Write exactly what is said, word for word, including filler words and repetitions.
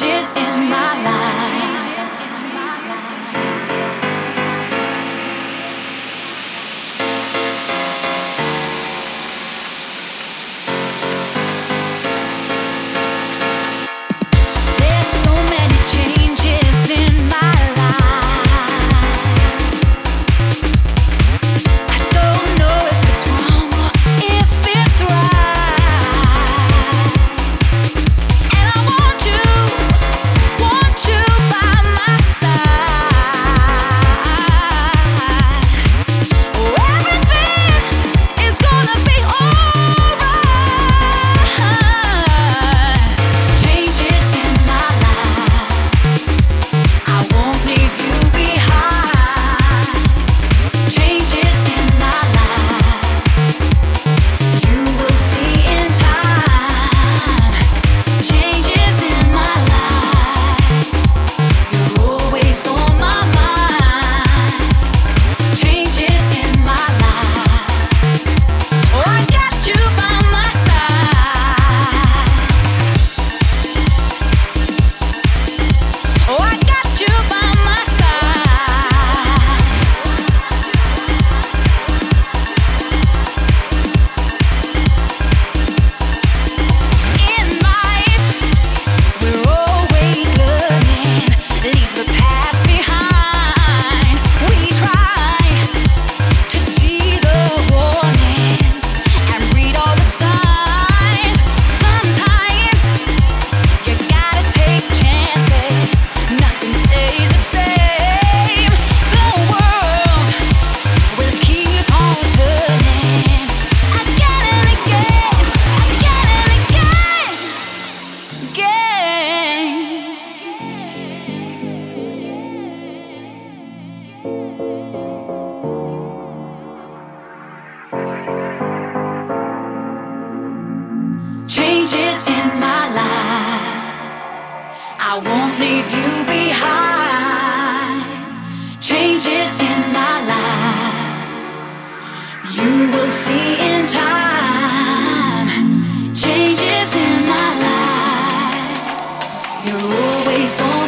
changes in my life. There's so many changes in my life. I don't know if it's wrong or if it's right. And I want you, want you by my side. Oh, everything is gonna be alright. Changes in my life. I won't leave you behind. Changes in my life. You will see in time. Changes in my life. You're always on my mind. Changes in my life. Oh, I got you by my side. Oh, I got you by my side. In life, we're always learning. Leave the past behind. We try to see the warnings and read all the signs. Sometimes you gotta take chances. Nothing stays the same. The world will keep on turning again and again, again and again, again. Changes in my life. I won't leave you behind. Changes in my life. You will see in time. Changes in my life. You're always on